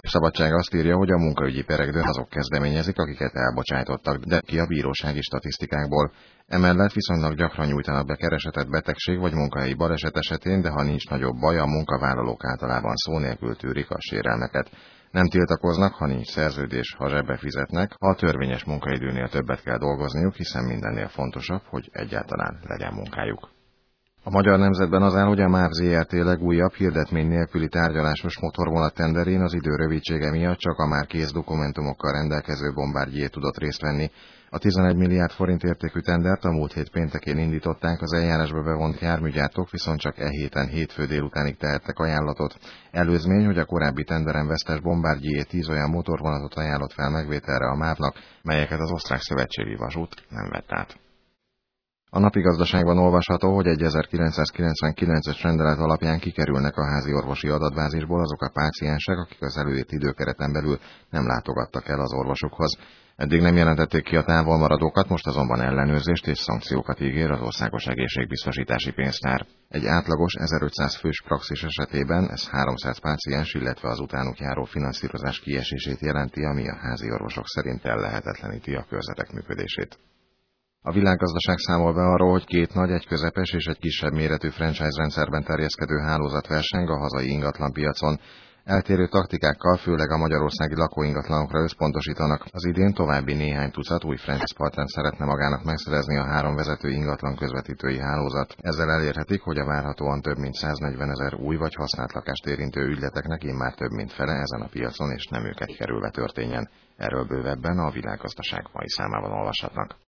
Népszabadság azt írja, hogy a munkaügyi perekben azok kezdeményezik, akiket elbocsájtottak, de ki a bírósági statisztikákból. Emellett viszonylag gyakran nyújtanak be keresetet betegség vagy munkahelyi baleset esetén, de ha nincs nagyobb baj, a munkavállalók általában szó nélkül tűrik a sérelmeket. Nem tiltakoznak, ha nincs szerződés, ha zsebbe fizetnek, ha a törvényes munkaidőnél többet kell dolgozniuk, hiszen mindennél fontosabb, hogy egyáltalán legyen munkájuk. A Magyar Nemzetben az áll, hogy a MÁV Zrt. Legújabb hirdetmény nélküli tárgyalásos motorvonat tenderén az idő rövidsége miatt csak a már kész dokumentumokkal rendelkező Bombardier tudott részt venni. A 11 milliárd forint értékű tendert a múlt hét péntekén indították, az eljárásba bevont járműgyártók viszont csak héten hétfő délutánig tehettek ajánlatot. Előzmény, hogy a korábbi tenderen vesztes Bombardier 10 olyan motorvonatot ajánlott fel megvételre a MÁV-nak, melyeket az Osztrák Szövetségi Vasút nem vett át. A Napigazdaságban olvasható, hogy egy 1999-es rendelet alapján kikerülnek a házi orvosi adatbázisból azok a páciensek, akik az előírt időkereten belül nem látogattak el az orvosukhoz. Eddig nem jelentették ki a távolmaradókat, most azonban ellenőrzést és szankciókat ígér az Országos Egészségbiztosítási Pénztár. Egy átlagos 1500 fős praxis esetében ez 300 páciens, illetve az utánuk járó finanszírozás kiesését jelenti, ami a házi orvosok szerint ellehetetleníti a körzetek működését. A Világgazdaság számol be arról, hogy két nagy, egy közepes és egy kisebb méretű franchise rendszerben terjeszkedő hálózat verseng a hazai ingatlanpiacon. Eltérő taktikákkal főleg a magyarországi lakóingatlanokra összpontosítanak. Az idén további néhány tucat új franchise partnert szeretne magának megszerezni a 3 vezető ingatlan közvetítői hálózat. Ezzel elérhetik, hogy a várhatóan több mint 140 000 új vagy használt lakást érintő ügyleteknek immár több mint fele ezen a piacon és nem őket kerülve történjen. Erről bővebben a Világgazdaság mai számában olvashatnak.